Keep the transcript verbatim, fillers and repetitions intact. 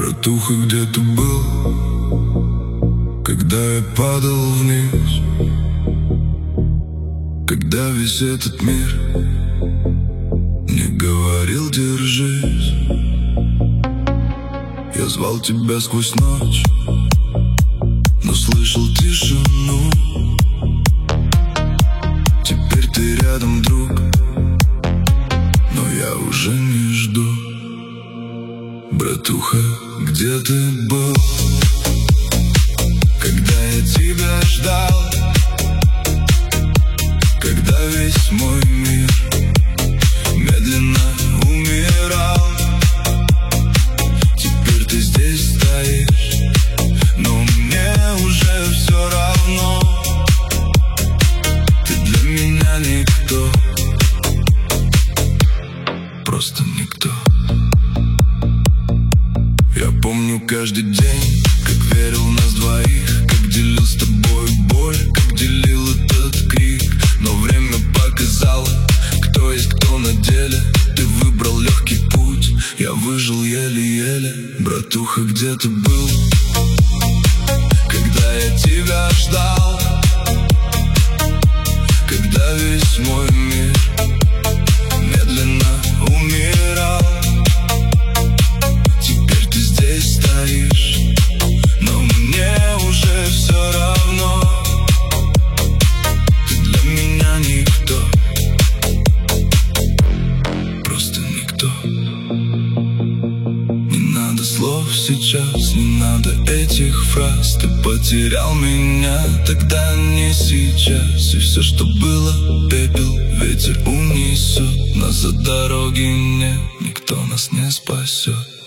Братуха, где ты был, когда я падал вниз? Когда весь этот мир мне говорил: держись. Я звал тебя сквозь ночь, но слышал тишину. Теперь ты рядом, друг, но я уже не жду. Братуха, где ты был, когда я тебя ждал? Когда весь мой мир медленно умирал. Теперь ты здесь стоишь, но мне уже все равно. Ты для меня никто, просто никто. Я помню каждый день, как верил в нас двоих, как делил с тобой боль, как делил этот крик. Но время показало, кто есть кто на деле. Ты выбрал легкий путь, я выжил еле-еле. Братуха, где ты был, когда я тебя ждал? Когда весь мой мир медленно умирал. Теперь ты здесь стоишь, но мне уже все равно. Ты для меня никто, просто никто. Не надо слов сейчас, не надо этих фраз. Ты потерял меня тогда, не сейчас. И все, что было, пепел, ветер унесет. Нас за дороги нет, никто нас не спасет.